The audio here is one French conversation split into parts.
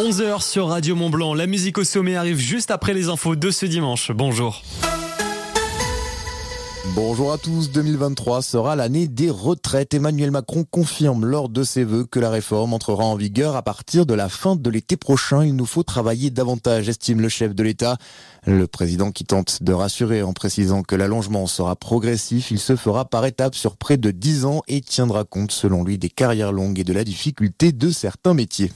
11h sur Radio Mont-Blanc. La musique au sommet arrive juste après les infos de ce dimanche. Bonjour. Bonjour à tous, 2023 sera l'année des retraites. Emmanuel Macron confirme lors de ses vœux que la réforme entrera en vigueur à partir de la fin de l'été prochain. Il nous faut travailler davantage, estime le chef de l'État. Le président qui tente de rassurer en précisant que l'allongement sera progressif, il se fera par étapes sur près de 10 ans et tiendra compte selon lui des carrières longues et de la difficulté de certains métiers.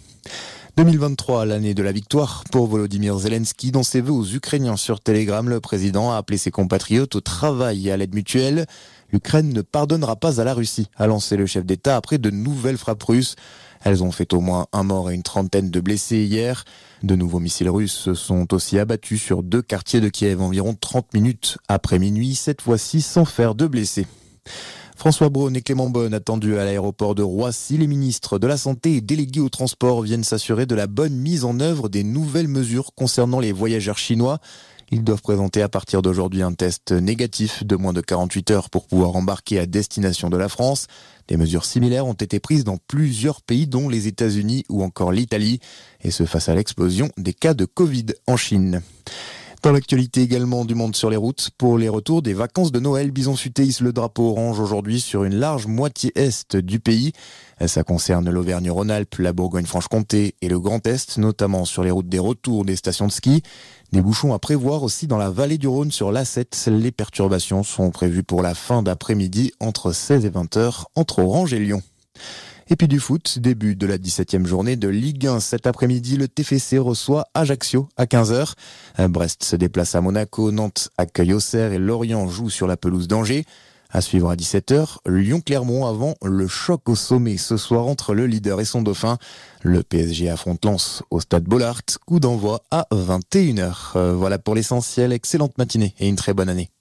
2023, l'année de la victoire pour Volodymyr Zelensky. Dans ses vœux aux Ukrainiens sur Telegram, le président a appelé ses compatriotes au travail et à l'aide mutuelle. L'Ukraine ne pardonnera pas à la Russie, a lancé le chef d'État après de nouvelles frappes russes. Elles ont fait au moins un mort et une trentaine de blessés hier. De nouveaux missiles russes se sont aussi abattus sur 2 quartiers de Kiev environ 30 minutes après minuit, cette fois-ci sans faire de blessés. François Braun et Clément Beaune attendus à l'aéroport de Roissy. Les ministres de la Santé et délégués au transport viennent s'assurer de la bonne mise en œuvre des nouvelles mesures concernant les voyageurs chinois. Ils doivent présenter à partir d'aujourd'hui un test négatif de moins de 48 heures pour pouvoir embarquer à destination de la France. Des mesures similaires ont été prises dans plusieurs pays dont les États-Unis ou encore l'Italie. Et ce face à l'explosion des cas de Covid en Chine. Dans l'actualité également du monde sur les routes, pour les retours des vacances de Noël, Bison Futé hisse le drapeau orange aujourd'hui sur une large moitié est du pays. Ça concerne l'Auvergne-Rhône-Alpes, la Bourgogne-Franche-Comté et le Grand Est, notamment sur les routes des retours des stations de ski. Des bouchons à prévoir aussi dans la vallée du Rhône sur l'A7. Les perturbations sont prévues pour la fin d'après-midi entre 16 et 20 heures entre Orange et Lyon. Et puis du foot, début de la 17e journée de Ligue 1. Cet après-midi, le TFC reçoit Ajaccio à 15h. Brest se déplace à Monaco, Nantes accueille Auxerre et Lorient joue sur la pelouse d'Angers. À suivre à 17h, Lyon-Clermont avant le choc au sommet ce soir entre le leader et son dauphin. Le PSG affronte Lens au stade Bollaert, coup d'envoi à 21h. Voilà pour l'essentiel, excellente matinée et une très bonne année.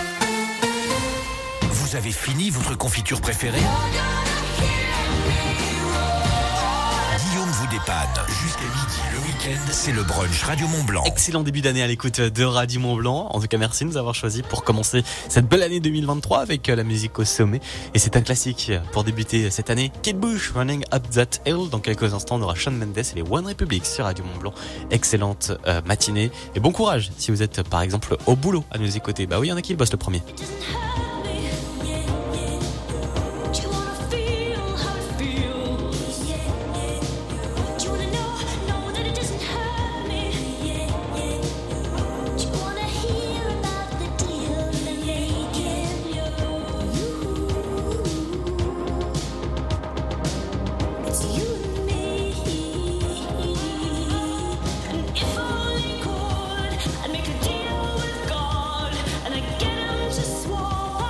Vous avez fini votre confiture préférée ? Guillaume vous dépanne. Jusqu'à midi, le week-end, c'est le brunch Radio Mont-Blanc. Excellent début d'année à l'écoute de Radio Mont-Blanc. En tout cas, merci de nous avoir choisis pour commencer cette belle année 2023 avec la musique au sommet. Et c'est un classique pour débuter cette année. Kate Bush, Running Up That Hill. Dans quelques instants, on aura Shawn Mendes et les One Republic sur Radio Mont-Blanc. Excellente matinée et bon courage si vous êtes par exemple au boulot à nous écouter. Bah oui, il y en a qui le bossent le premier. Make a deal with God and I get him to swap.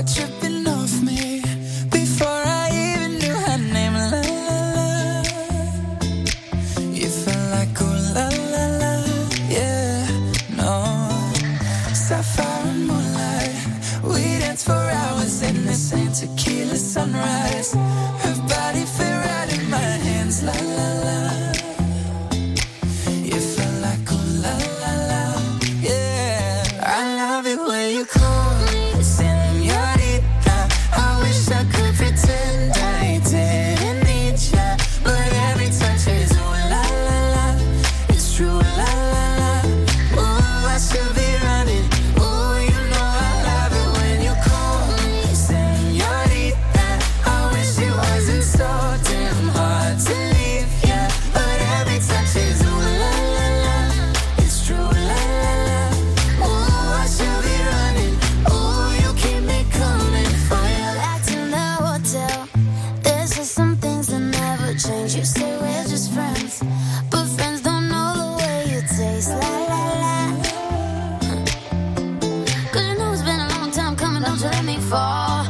tripping off me before I even knew her name. La la la. You felt like oh la la la. Yeah, no. Sapphire and moonlight. We danced for hours in the same tequila sunrise. Her body fit right in my hands. La la la. You felt like oh la la la. Yeah, I love it when you call me señorita. I wish I could pretend I didn't need ya, but every touch is ooh la la la. It's true la la la. Ooh, I should be running. Ooh, you know I love it when you call me señorita. I wish it wasn't so damn hard to leave ya, but every touch is ooh la la la. It's true la la la. Ooh, I should be running. Ooh, you keep me coming for ya. Back in the hotel, there's just some things that never change. You say we're just friends, but friends don't know the way you taste. La la la. Cause you know it's been a long time coming, don't you let me fall.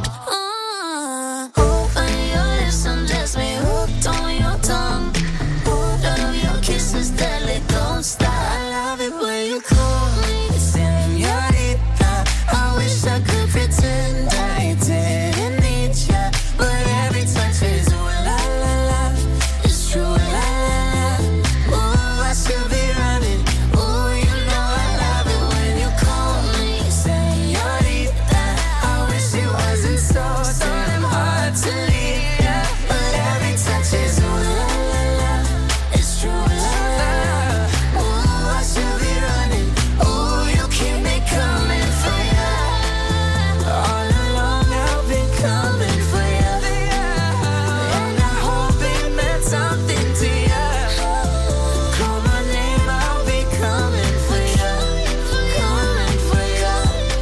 Open your lips and just me hooked on your tongue. Love your kisses deadly, don't stop. I love it when you call me señorita. I wish I could pretend I didn't need ya, but every touch is ooh la la la. It's true la la la. Ooh, I should be running. Ooh, you know I love it when you call me señorita. I wish it wasn't so damn hard to leave ya, but every touch is ooh la la la. It's true la la la. Ooh, I should be running. Ooh, you keep me coming for ya. All along I've been coming for ya, and I hope it meant something to ya. Call my name, I'll be coming for ya, coming for ya,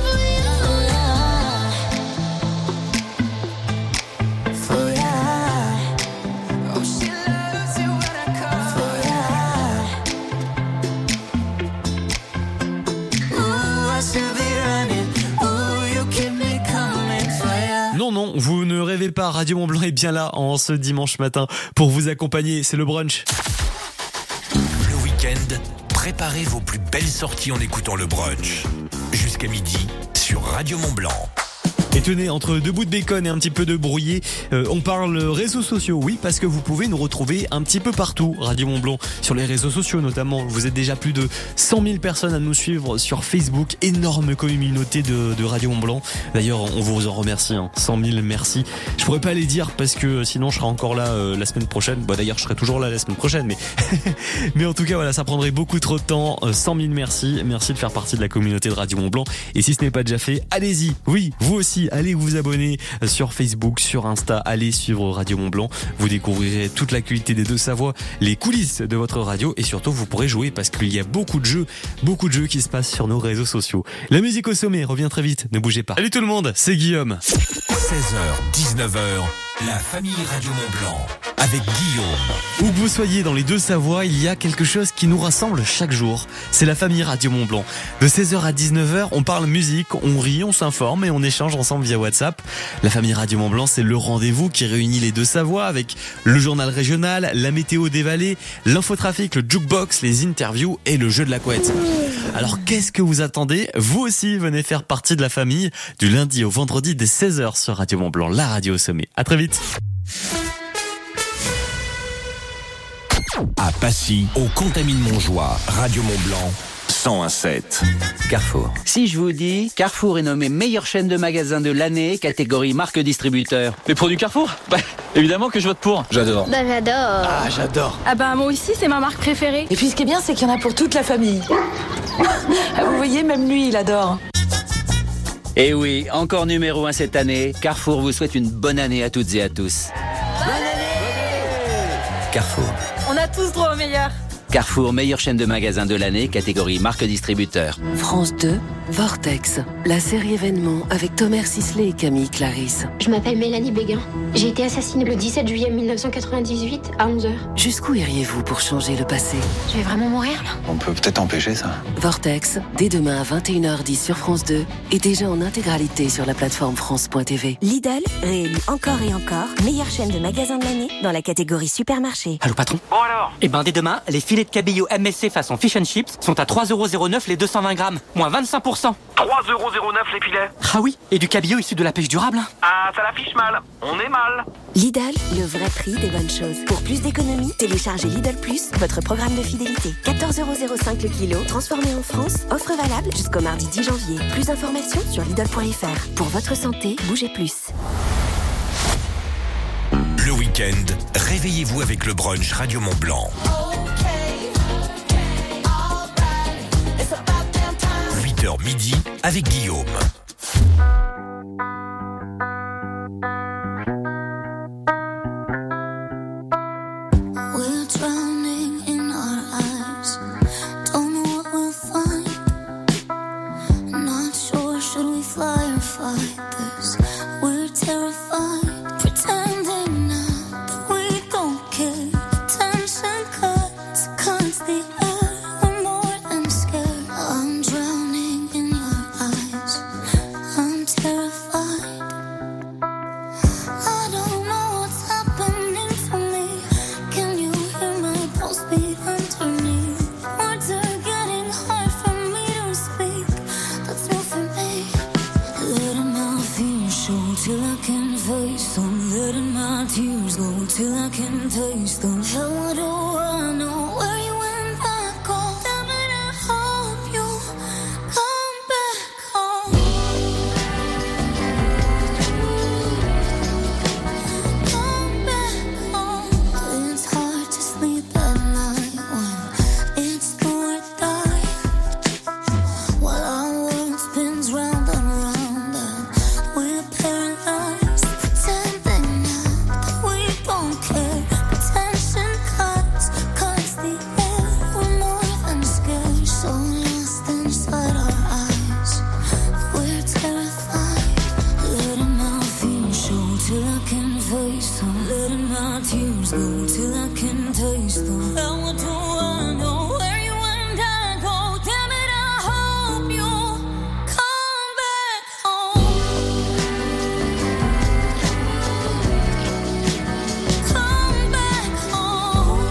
for ya. Oh, she loves it when I call for ya. Ooh, I should be running. Ooh, you keep me coming for ya. Non, vous ne rêvez pas, Radio Mont Blanc est bien là en ce dimanche matin pour vous accompagner, c'est le brunch. Le week-end, préparez vos plus belles sorties en écoutant le brunch. Jusqu'à midi sur Radio Mont Blanc. Et tenez, entre deux bouts de bacon et un petit peu de brouillé, on parle réseaux sociaux, oui, parce que vous pouvez nous retrouver un petit peu partout, Radio Mont Blanc, sur les réseaux sociaux notamment. Vous êtes déjà plus de 100 000 personnes à nous suivre sur Facebook, énorme communauté de Radio Mont Blanc. D'ailleurs, on vous en remercie, 100 000 merci. Je pourrais pas les dire parce que sinon je serai encore là la semaine prochaine. Bon, d'ailleurs, je serai toujours là la semaine prochaine, mais mais en tout cas, voilà, ça prendrait beaucoup trop de temps. 100 000 merci, merci de faire partie de la communauté de Radio Mont Blanc. Et si ce n'est pas déjà fait, allez-y, oui, vous aussi. Allez vous abonner sur Facebook, sur Insta, allez suivre Radio Mont Blanc. Vous découvrirez toute l'actualité des Deux-Savoie, les coulisses de votre radio et surtout vous pourrez jouer parce qu'il y a beaucoup de jeux qui se passent sur nos réseaux sociaux. La musique au sommet revient très vite, ne bougez pas. Salut tout le monde, c'est Guillaume. 16h, 19h, la famille Radio Mont Blanc avec Guillaume. Où que vous soyez dans les Deux-Savoie, il y a quelque chose qui nous rassemble chaque jour. C'est la famille Radio Mont Blanc. De 16h à 19h, on parle musique, on rit, on s'informe et on échange ensemble via WhatsApp. La famille Radio Mont Blanc, c'est le rendez-vous qui réunit les Deux-Savoie avec le journal régional, la météo des vallées, l'infotrafic, le jukebox, les interviews et le jeu de la couette. Alors qu'est-ce que vous attendez ? Vous aussi, venez faire partie de la famille du lundi au vendredi dès 16h sur Radio Mont Blanc, la radio au sommet. À très vite. À Passy, au Contamine-Montjoie, Radio Mont Blanc, 101.7. Carrefour. Si je vous dis, Carrefour est nommé meilleure chaîne de magasins de l'année, catégorie marque distributeur. Les produits Carrefour ? Bah, évidemment que je vote pour. J'adore. Bah j'adore. Ah, j'adore. Ah bah moi aussi, c'est ma marque préférée. Et puis ce qui est bien, c'est qu'il y en a pour toute la famille. Ah, vous voyez, même lui, il adore. Et oui, encore numéro 1 cette année, Carrefour vous souhaite une bonne année à toutes et à tous. Bonne année. Carrefour. On a tous droit au meilleur. Carrefour, meilleure chaîne de magasins de l'année, catégorie marque distributeur. France 2, Vortex, la série événement avec Thomas Sisley et Camille Clarisse. Je m'appelle Mélanie Béguin. J'ai été assassinée le 17 juillet 1998 à 11h. Jusqu'où iriez-vous pour changer le passé? Je vais vraiment mourir là? On peut peut-être empêcher ça. Vortex, dès demain à 21h10 sur France 2 et déjà en intégralité sur la plateforme France.tv. Lidl, réélu encore et encore, meilleure chaîne de magasins de l'année dans la catégorie supermarché. Allô patron? Bon alors? Eh ben dès demain, les filets de cabillaud MSC façon fish and chips sont à 3,09€ les 220 grammes, moins 25%. 3,09€ les filets? Ah oui, et du cabillaud issu de la pêche durable. Ah, ça l'affiche mal. On est mal. Lidl, le vrai prix des bonnes choses. Pour plus d'économies, téléchargez Lidl Plus, votre programme de fidélité. 14,05€ le kilo, transformé en France. Offre valable jusqu'au mardi 10 janvier. Plus d'informations sur Lidl.fr. Pour votre santé, bougez plus. Le week-end, réveillez-vous avec le brunch Radio Mont Blanc. 8h midi avec Guillaume. We're drowning in our eyes. Don't know what we'll find. Not sure, should we fly or fight this? We're terrified, pretending now that we don't care. Tension cuts the air. We're more than scared. I'm drowning in your eyes. I'm terrified. I don't know what's happening to me. Can you hear my pulse beat underneath? Words are getting hard for me to speak. That's new for me. Letting my fears show till I can face them. Letting my tears go till I can taste them. How do I know where you and I go? Damn it, I hope you come back home. Come back home. It's hard to sleep at night when it's do or die. While our world spins round and round and we're paralyzed, pretending now that we don't care. Tension cuts the air. We're more than scared, so lost inside our eyes. We're terrified. Letting my fears show till I can face them. Letting my tears go till I can taste them. How do I know where you and I go? Damn it, I hope you come back home. Come back home.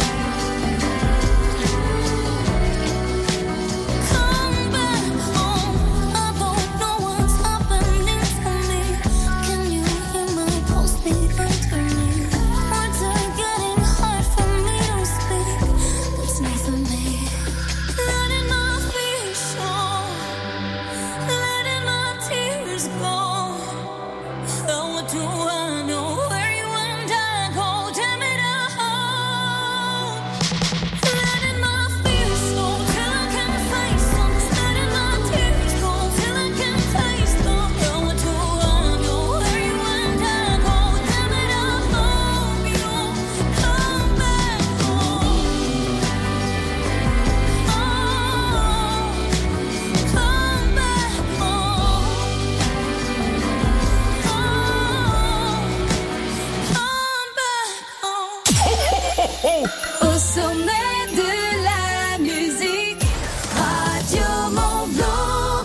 Come back home. I don't know what's happening to me. Can you hear my pulse beat underneath? Words are getting hard for me to speak. That's new for me. Letting my fears show. Letting my tears go. How do I know where you and I go? Damn it, I hope. Letting my fears show till I can face them. Letting my tears go till I can taste them. How do I know where you and I go? Damn it, I hope you come back home. Oh, come back home. Au sommet de la musique, Radio Mont Blanc.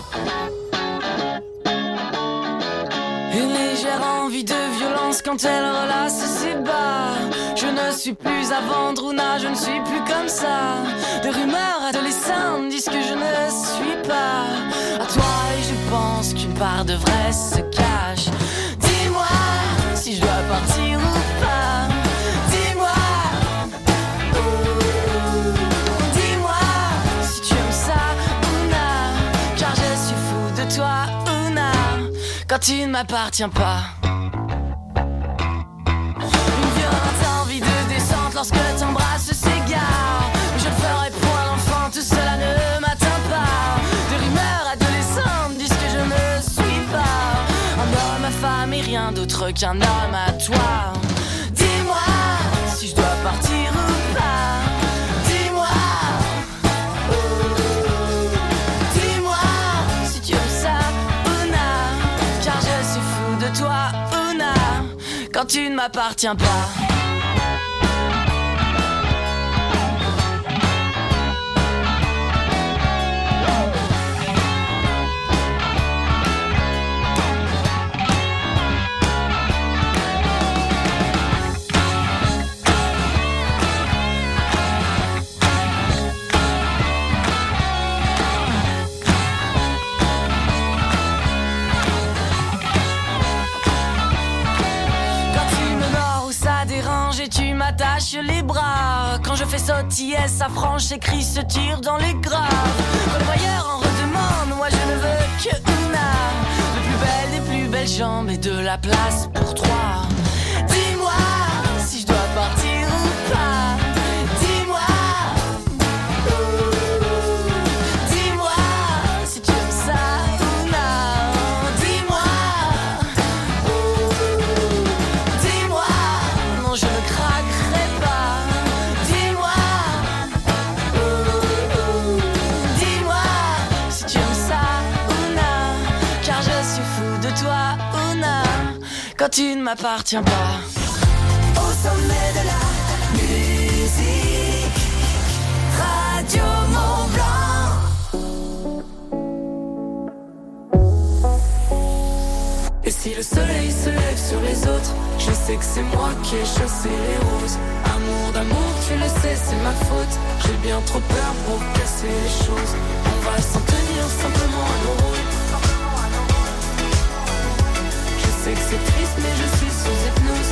Une légère envie de violence quand elle relasse ses bas. Je ne suis plus à vendre, Ouna, je ne suis plus comme ça. Des rumeurs adolescentes disent que je ne suis pas à toi et je pense qu'une part de vrai se cache. Dis-moi si je dois partir ou pas. Dis-moi si tu aimes ça, Ouna, car je suis fou de toi, Ouna, quand tu ne m'appartiens pas. Une violente envie de descente lorsque t'embrasses s'égare. Je ne ferai point l'enfant, tout cela ne m'atteint pas. Des rumeurs adolescentes disent que je ne suis pas un homme à femme et rien d'autre qu'un homme à toi. Dis-moi si je dois partir ou pas. Dis-moi de toi, Una, quand tu ne m'appartiens pas. Tu m'attaches les bras. Quand je fais sautiller sa frange, s'écrit se tire dans les graves. Quand le voyeur en redemande, moi je ne veux que Una, le plus belle des plus belles jambes et de la place pour trois. Dis-moi si je dois partir ou pas. Dis-moi, dis-moi si tu aimes ça, Una. Dis-moi, dis-moi, non je ne craquerai pas. Dis-moi, dis-moi si tu aimes ça, Una, car je suis fou de toi, Una, quand tu ne m'appartiens pas. Au sommet de la musique, Radio Mont-Blanc. Et si le soleil se lève sur les autres, je sais que c'est moi qui ai chassé les roses. Amour d'amour, tu le sais, c'est ma faute. J'ai bien trop peur pour casser les choses. On va s'en tenir simplement à nos rôles. Je sais que c'est triste, mais je suis sous hypnose.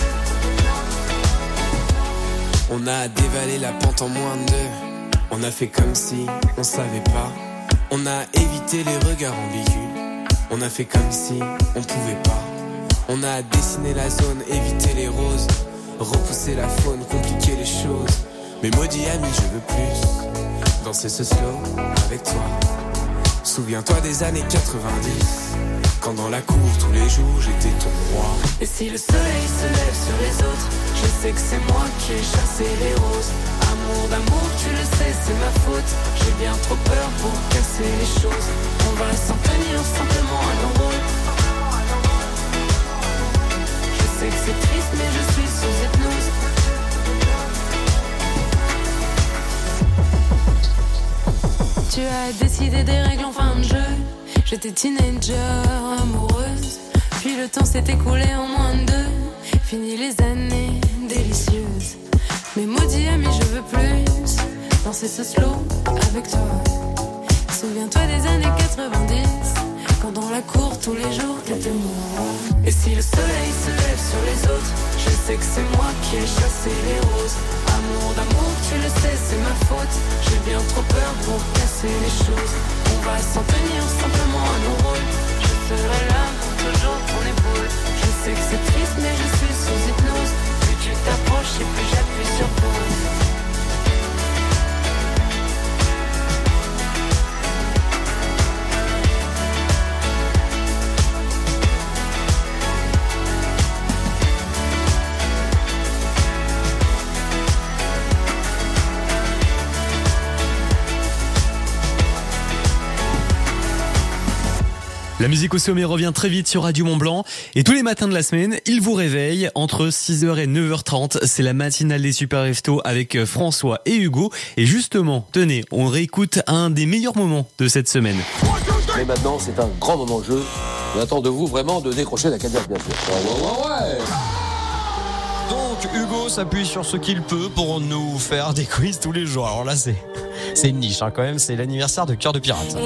On a dévalé la pente en moins de 2. On a fait comme si on savait pas. On a évité les regards ambigus. On a fait comme si on pouvait pas. On a dessiné la zone, évité les roses, repousser la faune, compliquer les choses. Mais maudit ami, je veux plus danser ce slow avec toi. Souviens-toi des années 90, quand dans la cour tous les jours j'étais ton roi. Et si le soleil se lève sur les autres, je sais que c'est moi qui ai chassé les roses. Amour d'amour, tu le sais, c'est ma faute. J'ai bien trop peur pour casser les choses. On va s'en tenir simplement à nos rôles. Je sais que c'est triste, mais je suis sous hypnose. Tu as décidé des règles en fin de jeu. J'étais teenager, amoureuse. Puis le temps s'est écoulé en moins de 2. Fini les années délicieuses. Mais maudit ami, je veux plus danser ce slow avec toi. Souviens-toi des années 90, quand dans la cour tous les jours t'étais moi. Et si le soleil se lève sur les autres, je sais que c'est moi qui ai chassé les roses. Amour d'amour, tu le sais, c'est ma faute. J'ai bien trop peur pour casser les choses. On va s'en tenir simplement à nos rôles. Je serai là pour toujours ton épaule. Je sais que c'est triste, mais je suis sous hypnose. Plus tu t'approches et plus j'appuie sur pause. La musique au sommet revient très vite sur Radio Mont-Blanc et tous les matins de la semaine, il vous réveille entre 6h et 9h30. C'est la matinale des Super Restos avec François et Hugo. Et justement, tenez, on réécoute un des meilleurs moments de cette semaine. Mais maintenant, c'est un grand moment de jeu. On attend de vous vraiment de décrocher la cagnotte, bien sûr. Ouais. Donc, Hugo s'appuie sur ce qu'il peut pour nous faire des quiz tous les jours. Alors là, c'est une niche, hein, quand même. C'est l'anniversaire de Cœur de Pirate.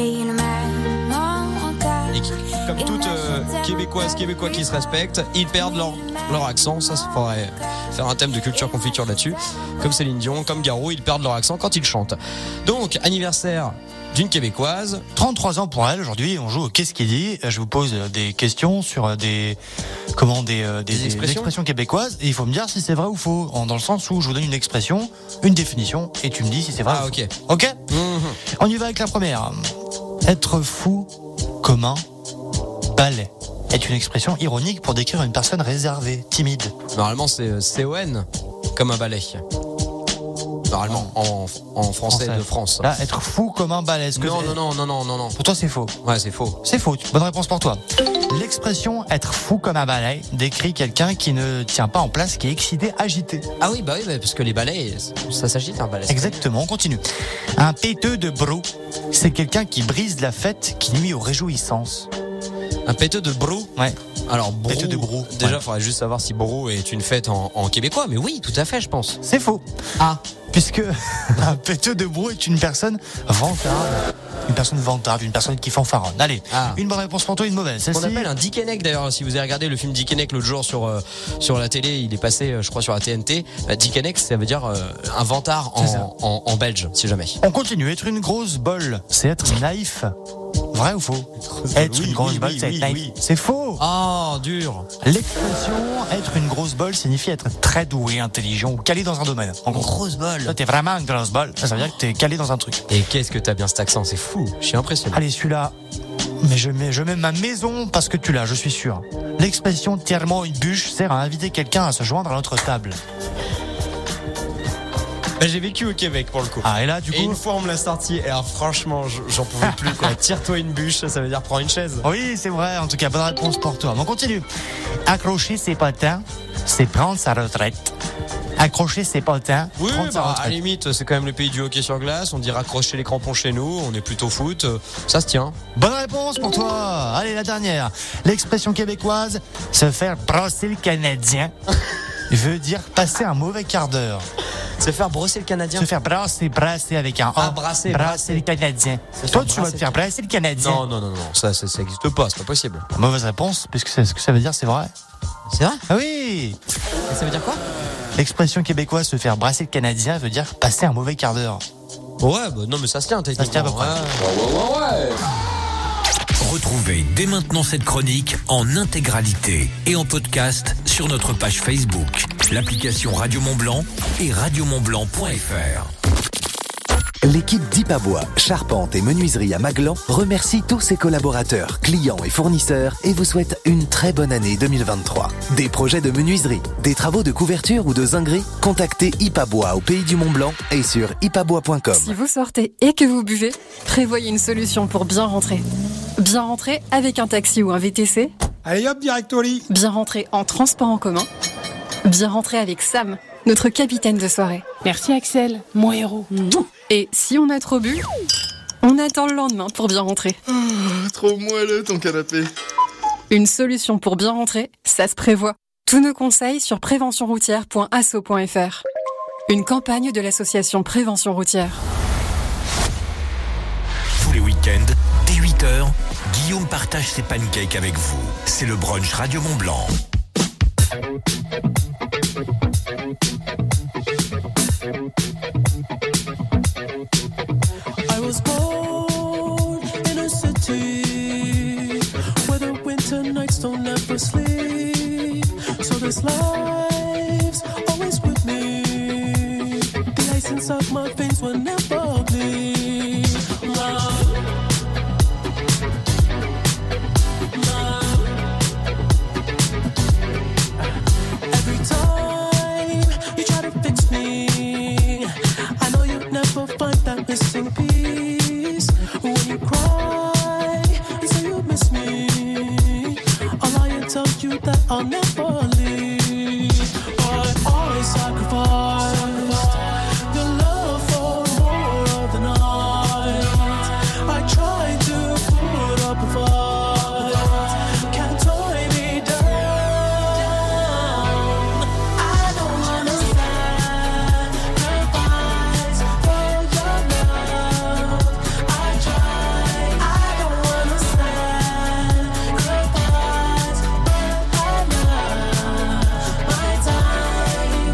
Et comme toute Québécois qui se respectent, ils perdent leur accent. Ça faudrait faire un thème de culture confiture là-dessus. Comme Céline Dion, comme Garou, ils perdent leur accent quand ils chantent. Donc, anniversaire d'une Québécoise. 33 ans pour elle. Aujourd'hui, on joue au Qu'est-ce qu'il dit. Je vous pose des questions sur des expressions québécoises. Et il faut me dire si c'est vrai ou faux. Dans le sens où je vous donne une expression, une définition, et tu me dis si c'est vrai ou faux. Ok. On y va avec la première. Être fou comme un balai est une expression ironique pour décrire une personne réservée, timide. Normalement, c'est C-O-N, comme un balai. Normalement, en français de France. Là, être fou comme un balai. Non. Pour toi, c'est faux. Ouais, c'est faux. C'est faux. Bonne réponse pour toi. L'expression être fou comme un balai décrit quelqu'un qui ne tient pas en place, qui est excité, agité. Ah oui, parce que les balais, ça s'agite un balai. Exactement, on continue. Un péteux de brou, c'est quelqu'un qui brise la fête, qui nuit aux réjouissances. Un péteux de brou? Ouais. Alors, brou, péteux de brou. Déjà, ouais. Faudrait juste savoir si brou est une fête en québécois, mais oui, tout à fait, je pense. C'est faux. Ah. Puisque un péteux de brou est une personne vantarde. Une personne vantarde, une personne qui fanfaronne. Allez, une bonne réponse pour toi, une mauvaise. On appelle un Dickeneck d'ailleurs. Si vous avez regardé le film Dickeneck l'autre jour sur la télé, il est passé, je crois, sur la TNT. Dickeneck, ça veut dire un vantard en belge, si jamais. On continue. Être une grosse bolle, c'est être naïf. Vrai ou faux? Être une grosse bolle, c'est être naïf. C'est faux. Ah, dur. L'expression être une grosse bolle signifie être très doué, intelligent ou calé dans un domaine. En gros, grosse bolle. Toi, t'es vraiment une grosse bolle. Ça veut dire que t'es calé dans un truc. Et qu'est-ce que t'as bien cet accent, c'est fou. Je suis impressionné. Allez, celui-là. Mais je mets ma maison parce que tu l'as, je suis sûr. L'expression tire-moi une bûche sert à inviter quelqu'un à se joindre à notre table. J'ai vécu au Québec pour le coup. Ah, et là, du coup. Et une fois, on me l'a sorti, et alors, franchement, j'en pouvais plus, quoi. Tire-toi une bûche, ça veut dire prends une chaise. Oui, c'est vrai. En tout cas, bonne réponse pour toi. On continue. Accrocher ses potins, c'est prendre sa retraite. Accrocher ses potins, oui, prendre sa retraite. À la limite, c'est quand même le pays du hockey sur glace. On dit raccrocher les crampons chez nous. On est plutôt foot. Ça se tient. Bonne réponse pour toi. Allez, la dernière. L'expression québécoise, se faire brosser le Canadien, veut dire passer un mauvais quart d'heure. Se faire brosser le Canadien. Se faire brasser avec un A. Ah, brasser le Canadien. Toi, tu vas te faire brasser le Canadien. Non. Ça existe pas, c'est pas possible. Mauvaise réponse, puisque ce que ça veut dire, c'est vrai. C'est vrai? Ah oui. Et ça veut dire quoi? L'expression québécoise se faire brasser le Canadien veut dire passer un mauvais quart d'heure. Ouais, non, mais ça se tient, ça se tient à peu près. Ouais. Retrouvez dès maintenant cette chronique en intégralité et en podcast sur notre page Facebook, l'application Radio Mont-Blanc et radiomontblanc.fr. L'équipe d'Ipabois, charpente et menuiserie à Maglan remercie tous ses collaborateurs, clients et fournisseurs et vous souhaite une très bonne année 2023. Des projets de menuiserie, des travaux de couverture ou de zinguerie, contactez Ipabois au Pays du Mont-Blanc et sur ipabois.com. Si vous sortez et que vous buvez, prévoyez une solution pour bien rentrer. Bien rentrer avec un taxi ou un VTC. Allez hop, direct au lit. Bien rentrer en transport en commun. Bien rentrer avec Sam, notre capitaine de soirée. Merci Axel, mon héros. Et si on a trop bu, on attend le lendemain pour bien rentrer. Trop moelleux ton canapé. Une solution pour bien rentrer, ça se prévoit. Tous nos conseils sur préventionroutière.asso.fr. Une campagne de l'association Prévention Routière. Tous les week-ends, dès 8h, Guillaume partage ses pancakes avec vous. C'est le brunch Radio Mont-Blanc. I was born in a city where the winter nights don't ever sleep. So this life's always with me. The ice inside my veins will never bleed. Love. Every time you try to fix me, I know you'll never find that missing piece. When you cry and say you miss me, I'll lie and tell you that I'll never leave. But I sacrificed your love for more of the night. I tried to put up a fight. Can't tie me down. I don't understand the fights for your love. I try. I don't understand the fights, but I love my time.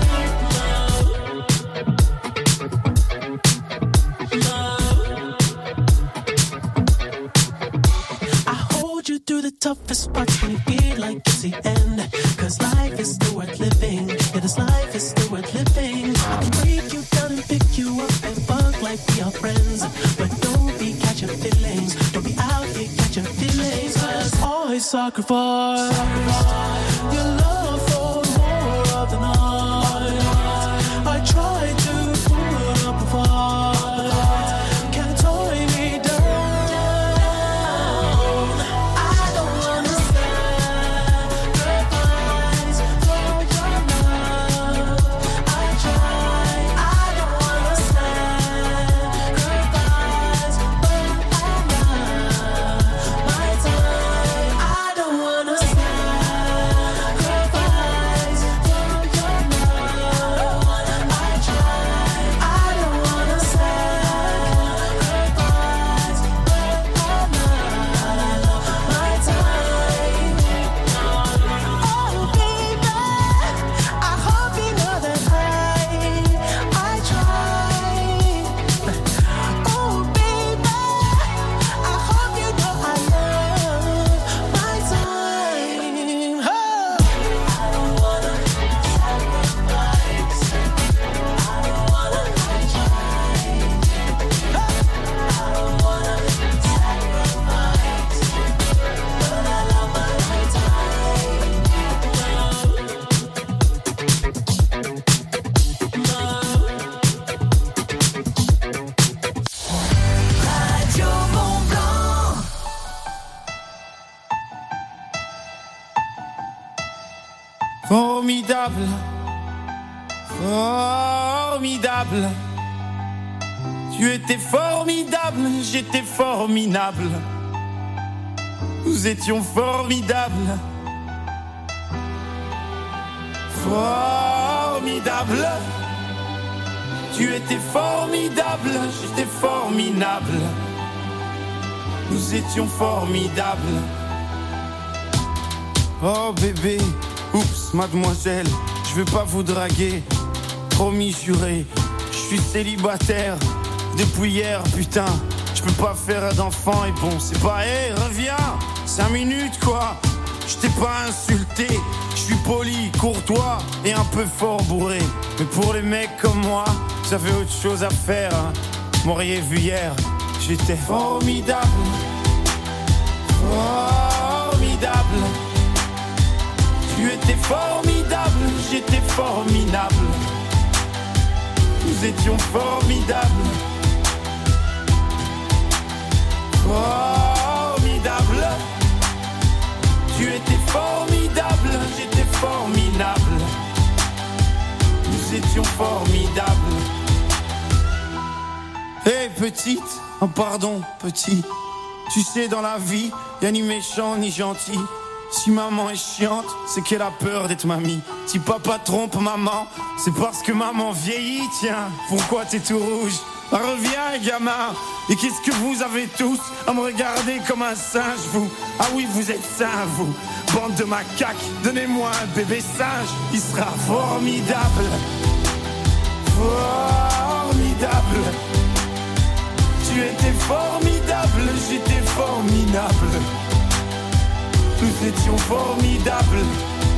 I hold you through the toughest parts when you feel like it's the end. Cause life is still worth living. Yeah, this life is still worth living. I can break you down and pick you up and fuck like we are friends. But don't be catching feelings. Don't be out here catching feelings. Cause I sacrifice your love for more of the night. I try to put up a fight. Can't tie me down. I don't understand Formidable, formidable. Tu étais formidable, j'étais formidable. Nous étions formidables. Formidable. Tu étais formidable, j'étais formidable. Nous étions formidables. Oh bébé, oups, mademoiselle, je veux pas vous draguer. Promis, juré, je suis célibataire depuis hier, putain. Je peux pas faire d'enfant et bon, c'est pas, hé, reviens, 5 minutes quoi. Je t'ai pas insulté, je suis poli, courtois et un peu fort bourré. Mais pour les mecs comme moi, ça fait autre chose à faire, hein. M'auriez vu hier, j'étais formidable. Formidable. Tu étais formidable, j'étais formidable. Nous étions formidables. Formidable. Tu étais formidable, j'étais formidable. Nous étions formidables. Hé petite, oh pardon petit. Tu sais dans la vie, y'a ni méchant ni gentil. Si maman est chiante, c'est qu'elle a peur d'être mamie. Si papa trompe maman, c'est parce que maman vieillit. Tiens, pourquoi t'es tout rouge? Reviens gamin. Et qu'est-ce que vous avez tous à me regarder comme un singe vous? Ah oui, vous êtes sains vous, bande de macaques. Donnez-moi un bébé singe, il sera formidable. Formidable. Tu étais formidable, j'étais formidable. Nous étions formidables.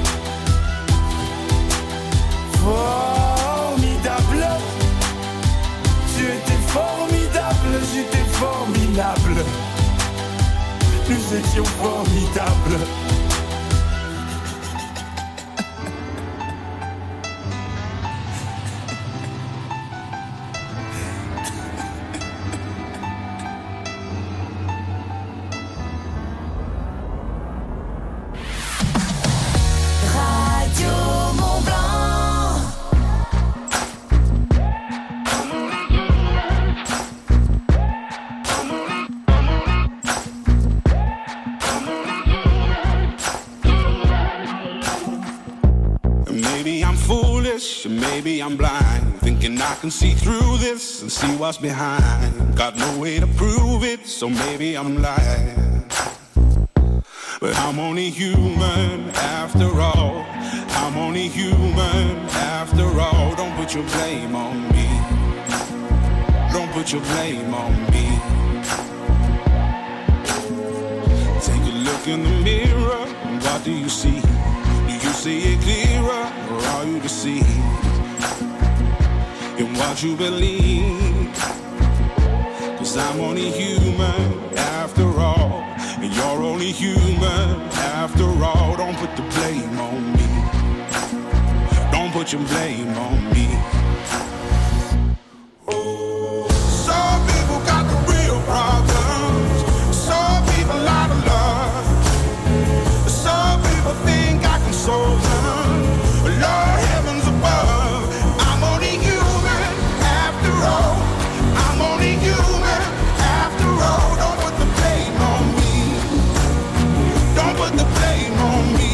Formidable. Tu étais formidable, j'étais formidable. Nous étions formidables. Maybe I'm blind, thinking I can see through this and see what's behind. Got no way to prove it, so maybe I'm lying. But I'm only human after all. I'm only human after all. Don't put your blame on me. Don't put your blame on me. Take a look in the mirror, what do you see? Do you see it clearer, or are you deceived in what you believe? 'Cause I'm only human after all, and you're only human after all. Don't put the blame on me. Don't put your blame on me. Some people got the real problems. Some people out of love. Some people think I can solve them. Lord heavens above, I'm only human after all. I'm only human after all. Don't put the blame on me. Don't put the blame on me.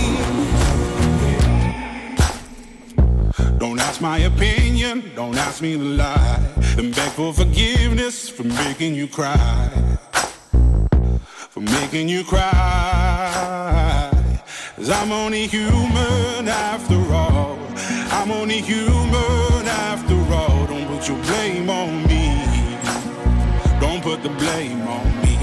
Don't ask my opinion, don't ask me to lie, and beg for forgiveness for making you cry. For making you cry. 'Cause I'm only human after all. I'm only human after all. Don't put your blame on me. Don't put the blame on me.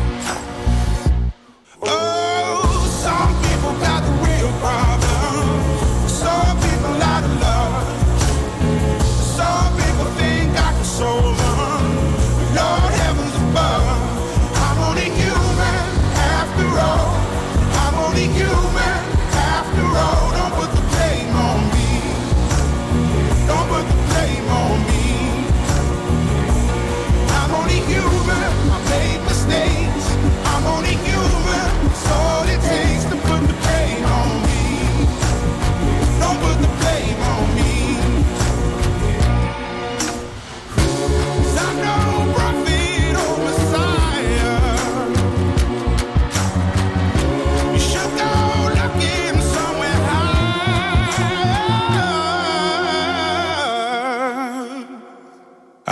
Oh, some people got the real problems. Some people out of love. Some people think I can solve them. Lord heavens above, I'm only human after all. I'm only human after all. Don't put the blame on me. Don't put the blame on me. I'm only human. I made mistakes. I'm only human. It's all it takes to put the blame on me.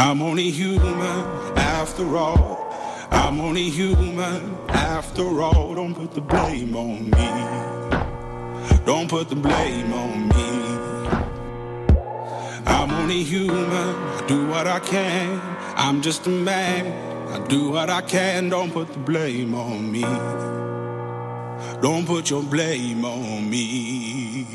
I'm only human after all. I'm only human after all. Don't put the blame on me. Don't put the blame on me. I'm only human, I do what I can. I'm just a man, I do what I can. Don't put the blame on me. Don't put your blame on me.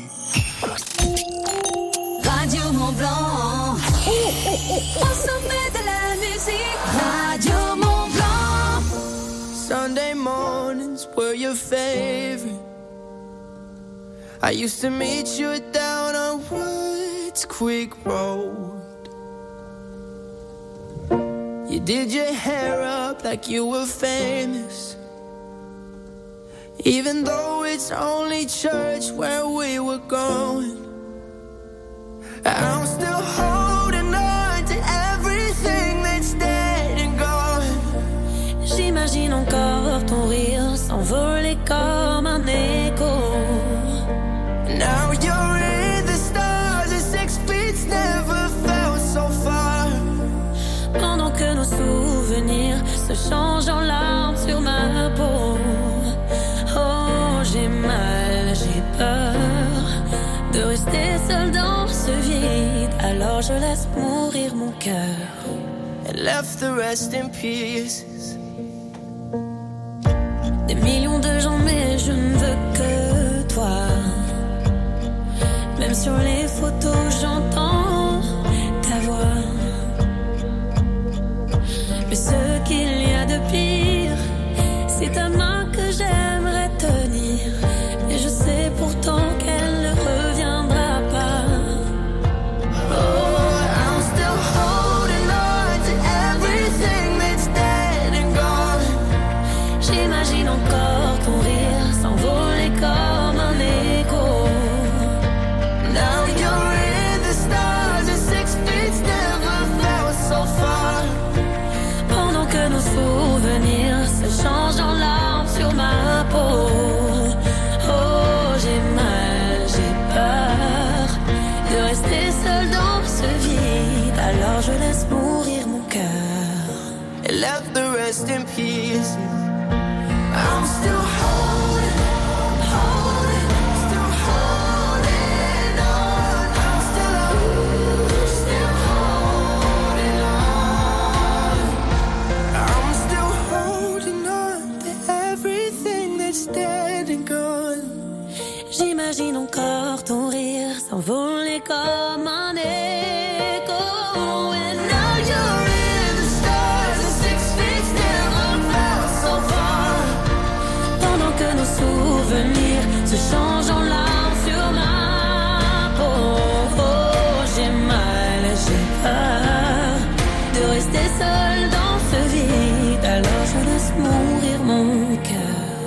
Radio Mont Blanc. Au sommet de la musique. Radio Mont Blanc. Sunday mornings were your favorite. I used to meet you down on Woods Creek Road. You did your hair up like you were famous, even though it's only church where we were going. I'm still holding on to everything that's dead and gone. J'imagine encore ton rire s'envoler comme un écho. Now you're in the stars and 6 feet never felt so far. Pendant que nos souvenirs se changent en larmes sur ma peau. Oh, j'ai mal, j'ai peur de rester seule dans ce vide. Alors je laisse mourir mon cœur. And left the rest in pieces. Des millions de gens mais je ne veux que toi. Même sur les photos j'entends ta voix. Mais ce qu'il y a de pire, c'est ta main que j'aimerais tenir. Et je sais pourtant qu'elle ne reviendra pas. Oh, I'm still holding on to everything that's dead and gone. J'imagine encore ton rire s'envoler comme un écho. Now you're in the stars and 6 feet never felt so far. Pendant que nos souvenirs se changent en larmes sur ma peau. Oh, j'ai mal, j'ai peur de rester seule dans ce vide. Alors je laisse mourir mon cœur. And left the rest in pieces. I'm still holding, still holding on. I'm still holding on. I'm still holding on to everything that's dead and gone. J'imagine encore ton rire s'envoler comme un écho. And now you're in the stars and 6 feet never felt so far. Pendant que nos souvenirs se changent en larmes sur ma peau. Oh, j'ai mal, j'ai peur de rester seule dans ce vide. Alors je laisse mourir mon cœur.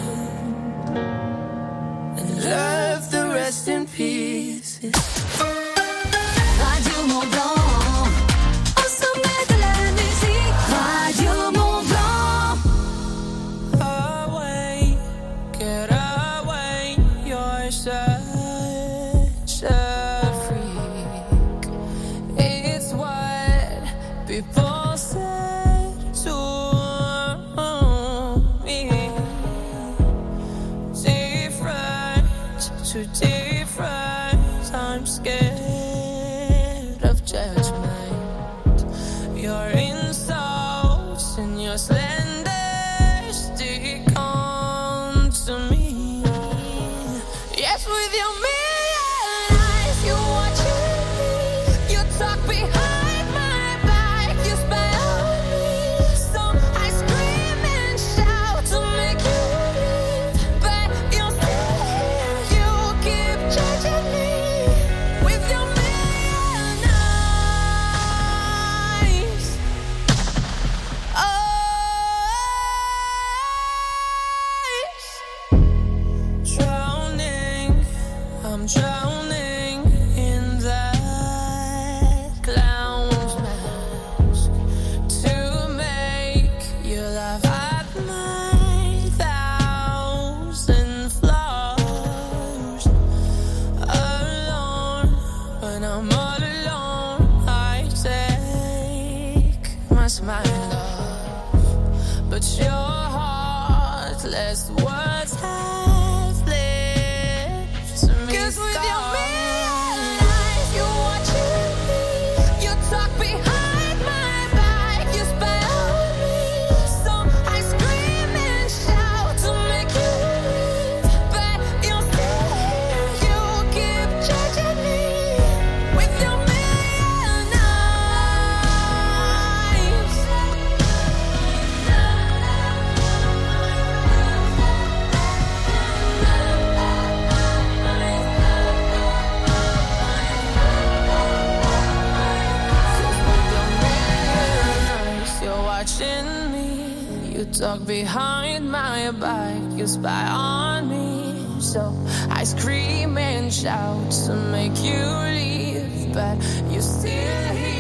Left the rest in pieces. Radio Mont Blanc. Au sommet de la musique. Radio Mont Blanc. Away, get away, you're such a freak. It's what people said to me. Different to different, I'm scared of judgment. Your insults and your slander stick on to me. Yes, with your million lies, you watching me. You talk behind my back, you spy on me. So I scream and shout to make you leave, but you're still here. You keep judging me with your million eyes. Drowning, I'm drowning in that clown's mask to make you laugh at my 1,000 flaws. Alone, when I'm all alone, I take behind my back, you spy on me. So I scream and shout to make you leave, but you're still here.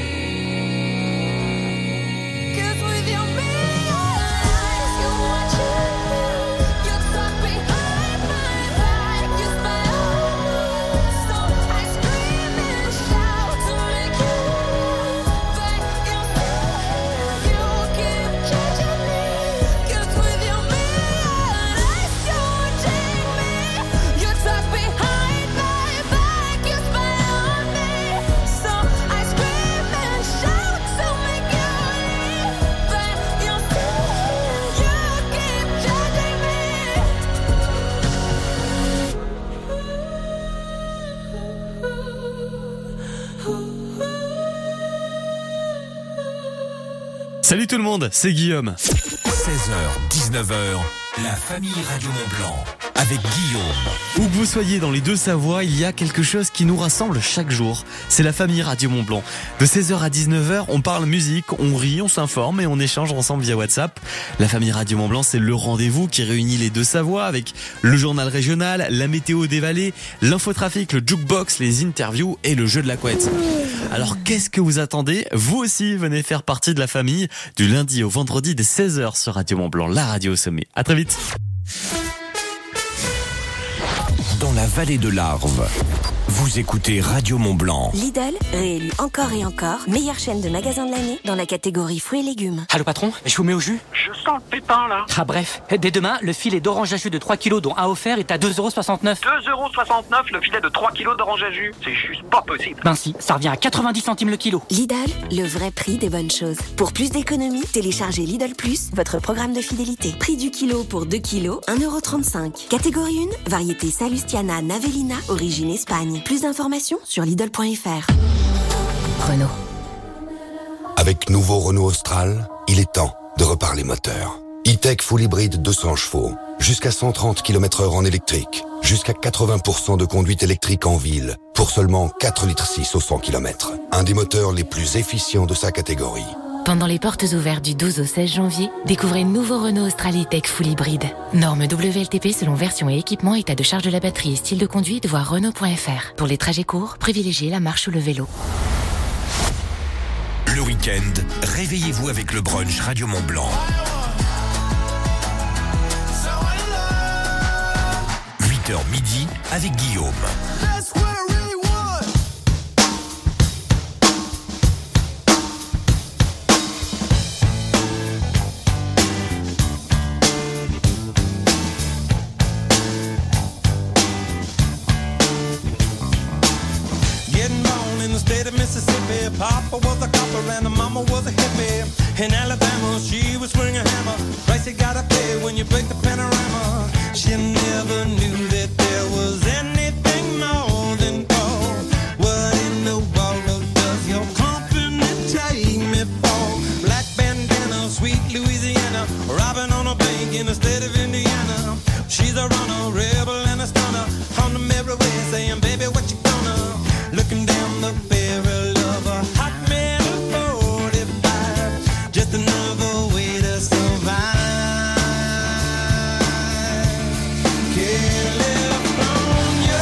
'Cause with your million eyes, you're watching me. You talk behind my back, you spy on me. So I scream and shout to make you leave, but you're still here. You keep judging me. 'Cause with your million eyes, you're watching me. You talk behind my back, you spy on me. So I scream and shout to make you leave, but you're still here. You keep judging me. Salut tout le monde, c'est Guillaume. 16h, 19h, la famille Radio Mont-Blanc avec Guillaume. Où que vous soyez dans les Deux-Savoies, il y a quelque chose qui nous rassemble chaque jour. C'est la famille Radio Mont-Blanc. De 16h à 19h, on parle musique, on rit, on s'informe et on échange ensemble via WhatsApp. La famille Radio Mont-Blanc, c'est le rendez-vous qui réunit les Deux-Savoies avec le journal régional, la météo des vallées, l'infotrafic, le jukebox, les interviews et le jeu de la couette. Alors qu'est-ce que vous attendez? Vous aussi, venez faire partie de la famille du lundi au vendredi dès 16h sur Radio Mont-Blanc, la radio au sommet. À très vite. Dans la vallée de l'Arve, vous écoutez Radio Mont-Blanc. Lidl, réélu encore et encore, meilleure chaîne de magasins de l'année dans la catégorie fruits et légumes. Allô patron, je vous mets au jus? Je sens le pépin là. Ah bref, dès demain, le filet d'orange à jus de 3 kilos dont un offert est à 2,69 €. 2,69 € le filet de 3 kilos d'orange à jus. C'est juste pas possible. Ben si, ça revient à 90 centimes le kilo. Lidl, le vrai prix des bonnes choses. Pour plus d'économies, téléchargez Lidl Plus, votre programme de fidélité. Prix du kilo pour 2 kilos, 1,35 €. Catégorie 1, variété Salustiana Navellina, origine Espagne. Plus d'informations sur Lidl.fr. Renault. Avec nouveau Renault Austral, il est temps de reparler moteur. E-Tech Full Hybride 200 chevaux, jusqu'à 130 km/h en électrique, jusqu'à 80% de conduite électrique en ville, pour seulement 4,6 litres au 100 km. Un des moteurs les plus efficients de sa catégorie. Pendant les portes ouvertes du 12 au 16 janvier, découvrez le nouveau Renault Austral E-Tech Full Hybride. Norme WLTP selon version et équipement, état de charge de la batterie et style de conduite, voir Renault.fr. Pour les trajets courts, privilégiez la marche ou le vélo. Le week-end, réveillez-vous avec le brunch Radio Mont-Blanc. 8h midi avec Guillaume. Mississippi, Papa was a copper and Mama was a hippie. In Alabama, she was swinging a hammer. Price you gotta pay when you break the panorama. She never knew that there was anything more than gold. What in the world does your company take me for? Black bandana, sweet Louisiana, robbing on a bank in the state of Indiana. She's a runner, rebel and a stunner. On the mirror way saying, baby, what you gonna? Looking down the barrel of a hot metal 45, just another way to survive. California.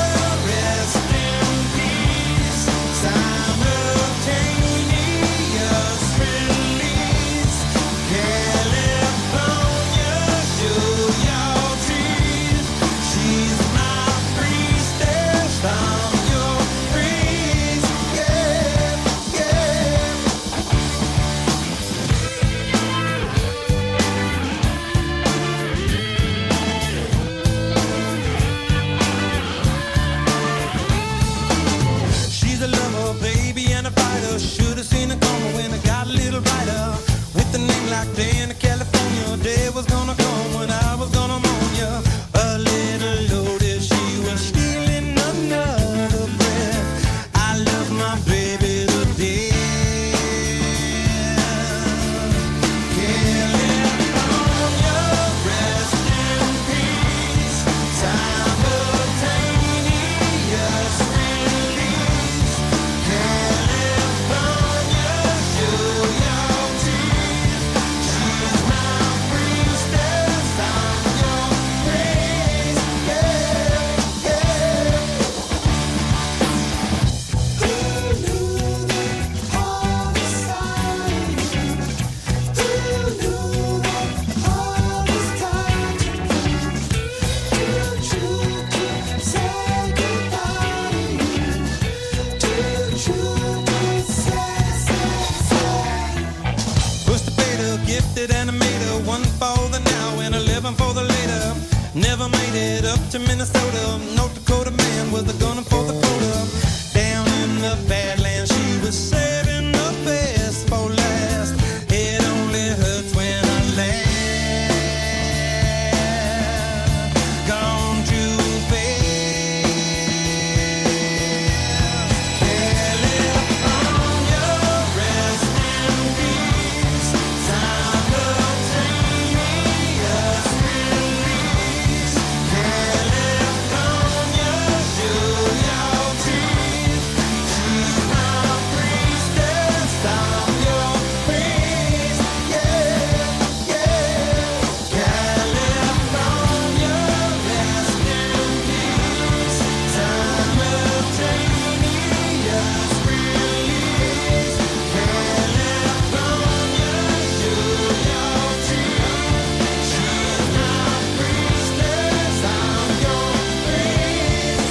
Minnesota. North Dakota man with a gun for the quota. Down in the Badlands, she was saving the best for last. It only hurts when I laugh. Gone too fast. California, rest in peace. Simultaneous release. California, show your teeth. She's my priestess, stop your praise. Yeah, yeah. California, rest in peace. Simultaneous release. California, show your teeth. She's my priestess, I'm your praise.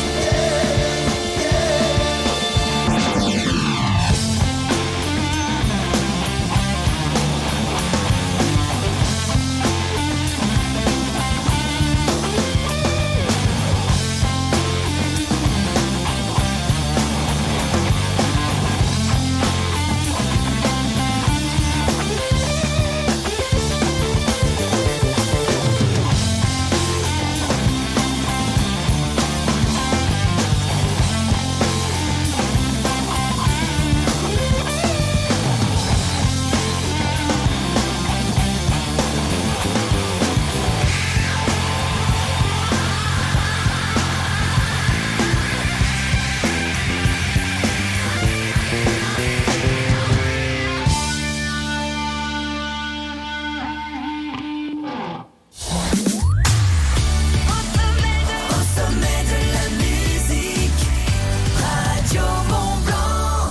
Au sommet de la musique, Radio Mont-Blanc.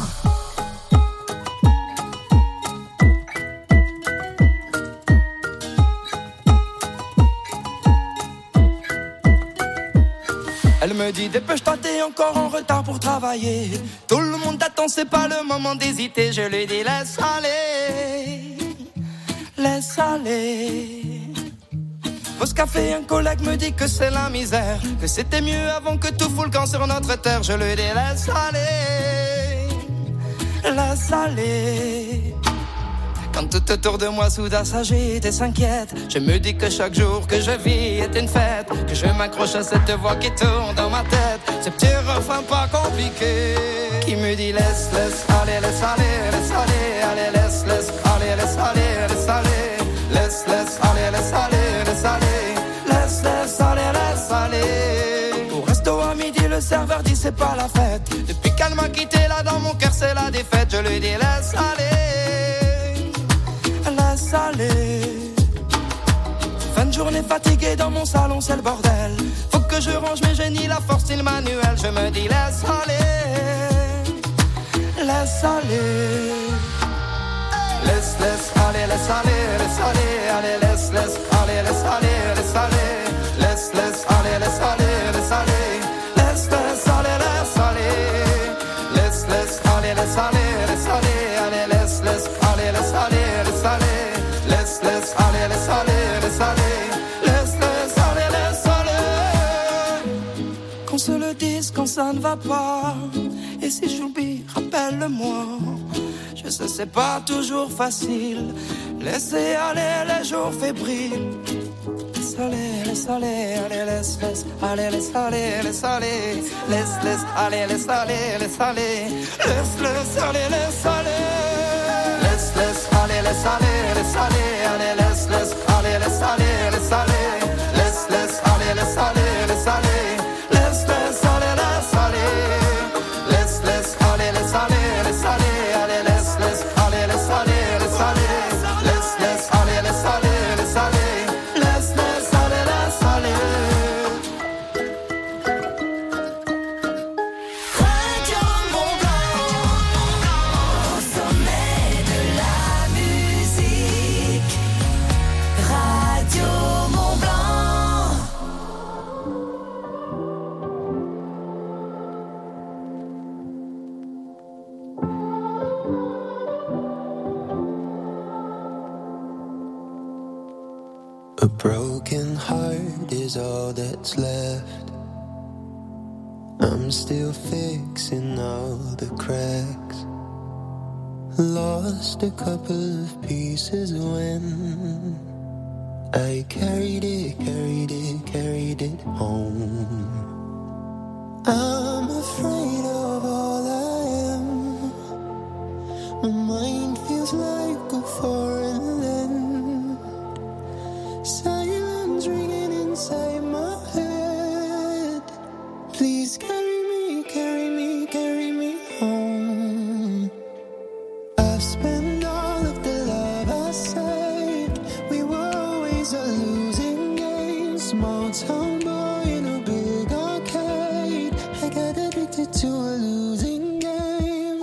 Elle me dit dépêche-toi, t'es encore en retard pour travailler. Tout le monde t'attend, c'est pas le moment d'hésiter. Je lui dis laisse aller, laisse aller. Pause café, un collègue me dit que c'est la misère, que c'était mieux avant que tout fout le camp sur notre terre. Je lui dis laisse aller, laisse aller. Quand tout autour de moi soudain s'agite et s'inquiète, je me dis que chaque jour que je vis est une fête, que je m'accroche à cette voix qui tourne dans ma tête, ce petit refrain pas compliqué qui me dit laisse, laisse aller, laisse aller, laisse aller, allez laisse, laisse aller, laisse aller, laisse aller, laisse, laisse aller, laisse aller, laisse aller, laisse, laisse aller, laisse aller. Au resto à midi le serveur dit c'est pas la fête, depuis qu'elle m'a quitté là dans mon cœur c'est la défaite. Je lui dis laisse aller, laisse aller. Fin de journée fatiguée dans mon salon c'est le bordel, faut que je range mes génies, la force il manuel. Je me dis laisse aller, laisse aller. Laisse, laisse aller, laisse aller, laisse aller, allez laisse, laisse aller, laisse aller, laisse aller, laisse, laisse aller, laisse aller, laisse aller, laisse, laisse aller, laisse aller, laisse, laisse aller, laisse aller, laisse aller, allez laisse, laisse aller, laisse aller, laisse aller, laisse, laisse aller, laisse aller, laisse aller, laisse, laisse aller, laisse aller. Qu'on se le dise quand ça ne va pas, et si j'oublie, rappelle-le-moi. Je sais c'est pas toujours facile, laisser aller les jours fébriles. Laisse aller, laisse aller, allez laisse, laisse aller, laisse aller, laisse aller, laisse, laisse aller, laisse aller, laisse aller, laisse, laisse aller, laisse aller, laisse, laisse aller, laisse aller, laisse aller, allez laisse, laisse aller, laisse aller, laisse aller, laisse, laisse aller, laisse aller, laisse aller, laisse, laisse aller, laisse aller, laisse, laisse aller, laisse aller, laisse aller, allez laisse, laisse aller, laisse aller, laisse aller, laisse, laisse aller, laisse aller, laisse aller, laisse, laisse aller, laisse aller. Radio Mont-Blanc, au sommet de la musique. Radio Mont-Blanc. A broken heart is all that's left. I'm still fixing all the cracks. Lost a couple of pieces when I carried it home. I'm afraid of all I am. My mind feels like a foreign land. Silence ringing inside my head. Please carry me, carry me, carry me home. I've spent all of the love I saved. We were always a losing game. Small town boy in a big arcade. I got addicted to a losing game.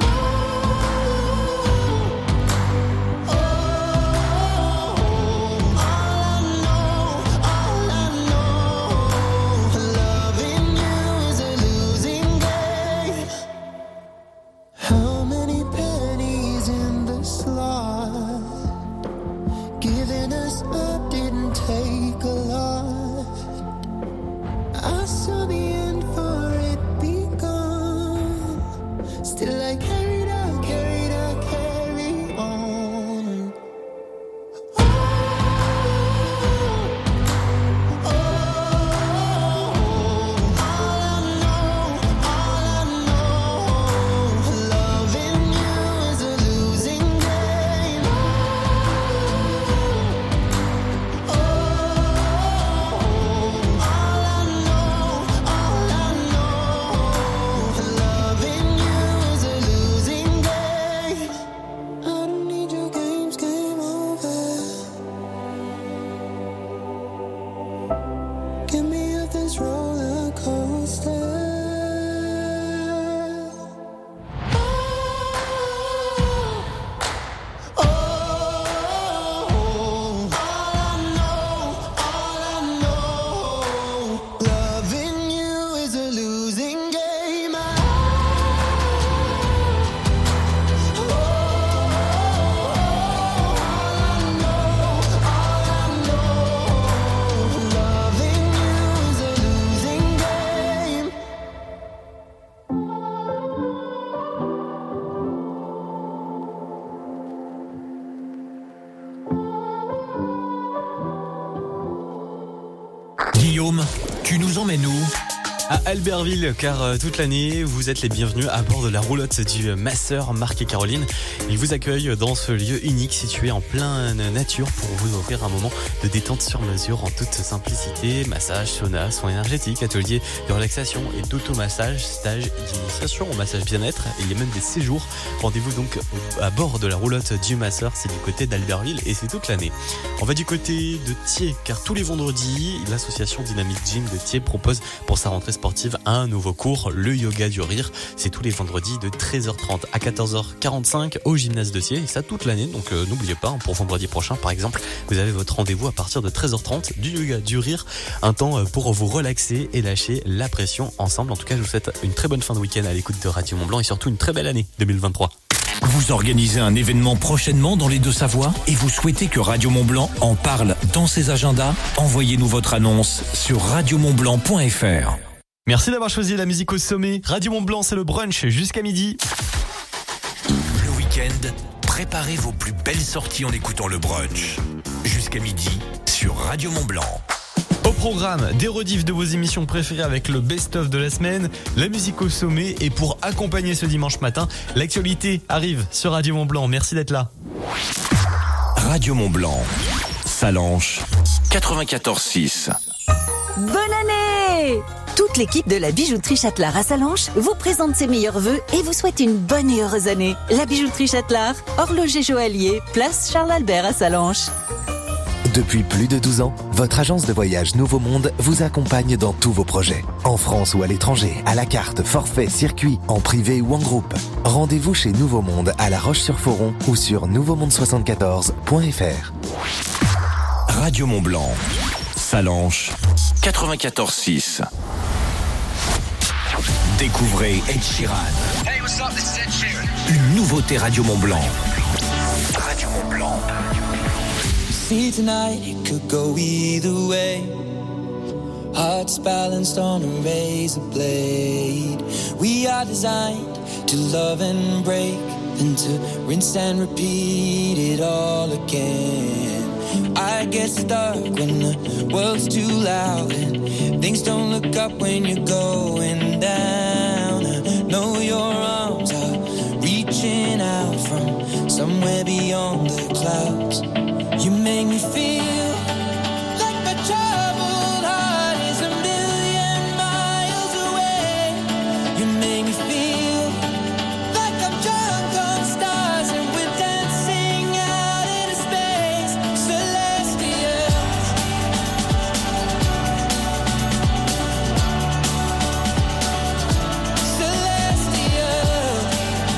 How many pennies in the slot? Giving us up didn't take a lot. I saw the end for it begun. Still I carried on. Loving you is a losing game. Loving you is a losing game. I don't need your games, game over. Get me off this roller coaster. Loving you is a losing game. Loving you is a losing game. Guillaume, tu nous emmènes où ? À Albertville, car toute l'année, vous êtes les bienvenus à bord de la roulotte du Masseur Marc et Caroline. Ils vous accueillent dans ce lieu unique situé en pleine nature pour vous offrir un moment de détente sur mesure en toute simplicité. Massage, sauna, soins énergétiques, ateliers de relaxation et d'automassage, stage d'initiation au massage bien-être. Il y a même des séjours. Rendez-vous donc à bord de la roulotte du Masseur, c'est du côté d'Albertville et c'est toute l'année. On va du côté de Thiers, car tous les vendredis, l'association Dynamic Gym de Thiers propose pour sa rentrée sportive un nouveau cours, le yoga du rire. C'est tous les vendredis de 13h30 à 14h45 au gymnase de Thiers et ça toute l'année. Donc n'oubliez pas, pour vendredi prochain par exemple, vous avez votre rendez-vous à partir de 13h30 du yoga du rire. Un temps pour vous relaxer et lâcher la pression ensemble. En tout cas, je vous souhaite une très bonne fin de week-end à l'écoute de Radio Mont-Blanc et surtout une très belle année 2023. Vous organisez un événement prochainement dans les Deux-Savoies et vous souhaitez que Radio Mont-Blanc en parle dans ses agendas ? Envoyez-nous votre annonce sur radiomontblanc.fr. Merci d'avoir choisi la musique au sommet. Radio Mont-Blanc, c'est le brunch jusqu'à midi. Le week-end, préparez vos plus belles sorties en écoutant le brunch. Jusqu'à midi sur Radio Mont-Blanc. Au programme, des rediffs de vos émissions préférées avec le best-of de la semaine, la musique au sommet et pour accompagner ce dimanche matin, l'actualité arrive sur Radio Mont-Blanc. Merci d'être là. Radio Mont-Blanc, Salanches, 94.6. Bonne année! Toute l'équipe de la bijouterie Châtelard à Salanches vous présente ses meilleurs vœux et vous souhaite une bonne et heureuse année. La bijouterie Châtelard, horloger joaillier, place Charles-Albert à Salanches. Depuis plus de 12 ans, votre agence de voyage Nouveau Monde vous accompagne dans tous vos projets. En France ou à l'étranger, à la carte, forfait, circuit, en privé ou en groupe. Rendez-vous chez Nouveau Monde à La Roche-sur-Foron ou sur nouveaumonde74.fr. Radio Mont-Blanc, Salanches, 94.6. Découvrez Ed Sheeran. Hey, what's up? This is Ed Sheeran. Une nouveauté Radio Mont-Blanc. Radio See tonight, it could go either way. hearts balanced on a razor blade. We are designed to love and break, then to rinse and repeat it all again. I get stuck when the world's too loud and things don't look up when you're going down. I know your arms are reaching out from somewhere beyond the clouds. You make me feel like my troubled heart is a million miles away. You make me feel like I'm drunk on stars and we're dancing out into space. Celestial. Celestial.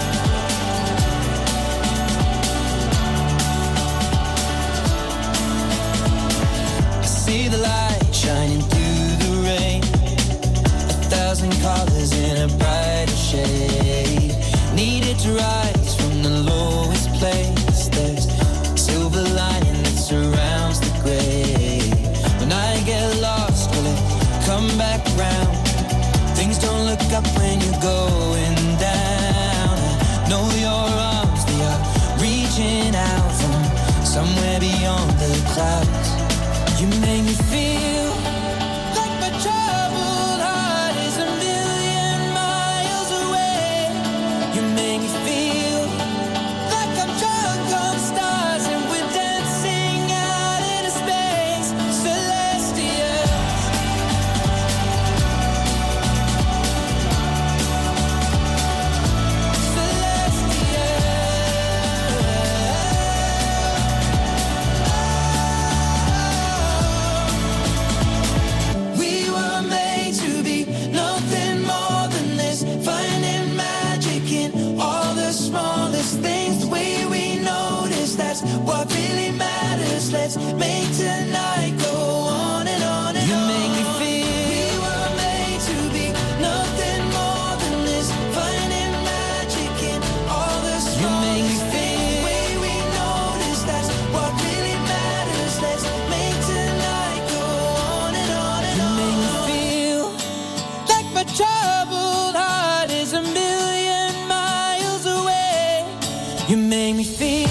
I see the light shining through the rain, 1,000 colors in a brighter shade. Needed to rise from the lowest place. There's a silver lining that surrounds the gray. When I get lost, will it come back round? Things don't look up when you're going down. I know your arms, they are reaching out from somewhere beyond the clouds. You make me feel like my troubled heart is a million miles away. You make me feel like I'm drunk on stars and we're dancing out into space. Celestial. We were made to be nothing more than this, finding magic in all the smallest things. The way we notice, that's what really matters. Let's make tonight go on and on and on. You make me feel we were made to be nothing more than this, finding magic in all the smallest things. The way we notice, that's what really matters. Let's make tonight go on and on and on. You make me feel like my troubled heart is a million miles away. You make me feel